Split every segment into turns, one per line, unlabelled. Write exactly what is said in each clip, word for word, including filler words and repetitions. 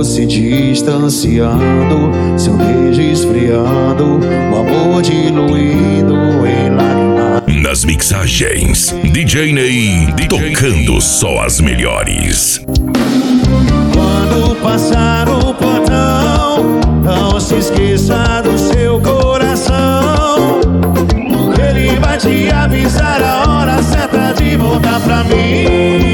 for se distanciando, seu beijo esfriando, o amor diluindo em lágrimas.
Nas mixagens, D J Ney, tocando só as melhores.
Quando passar o portão, não se esqueça do seu coração. Ele vai te avisar a hora certa de voltar pra mim.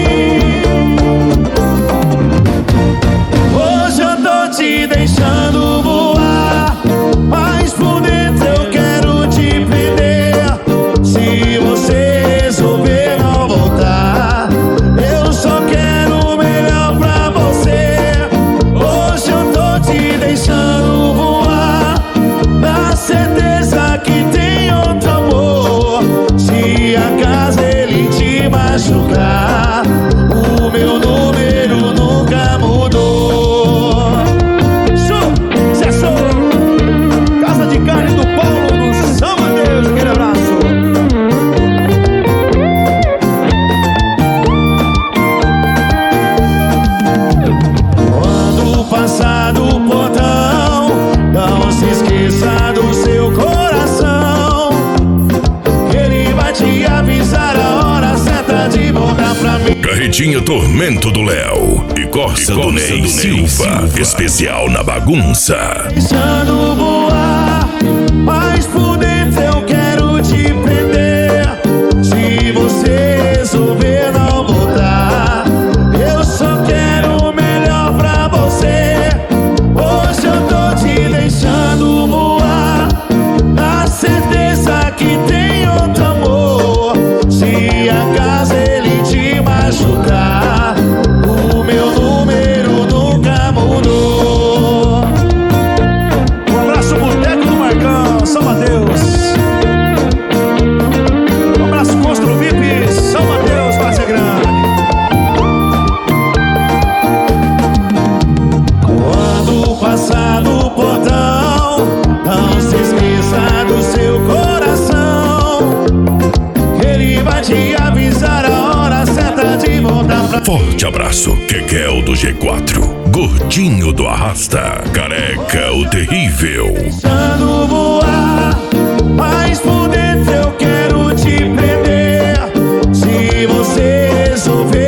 Hoje eu tô te deixando voar, mas por dentro eu quero te prender. Se você resolver não voltar, eu só quero o melhor pra você. Hoje eu tô te deixando voar, na certeza que tem outro amor. Se acaso ele te machucar, o meu número nunca mudou. Sucesso! Casa de Carne do Paulo no São Mateus, aquele abraço. Quando passar do portão, não se esqueça do seu coração. Ele vai te avisar a hora certa de voltar pra mim.
Carretinha Tormento do Léo e Corsa do Ney Silva, especial na bagunça.
Deixando voar, mas por dentro eu quero te prender. Se você resolver não voltar, eu só quero o melhor pra você. Hoje eu tô te deixando voar, na certeza que tem outro amor. Se acaso ele te machucar, o meu número nunca mudou. Um abraço pro Boteco do Marcão, São Mateus. Um abraço Constru V I P, São Mateus, Várzea Grande. Quando passar no portão, não se esqueça do seu coração. Ele vai te avisar a hora certa de voltar pra...
Forte abraço, Kekel do G quatro, Gordinho do Arrasta, Careca o Terrível.
Deixando voar, mas por dentro eu quero te prender. Se você resolver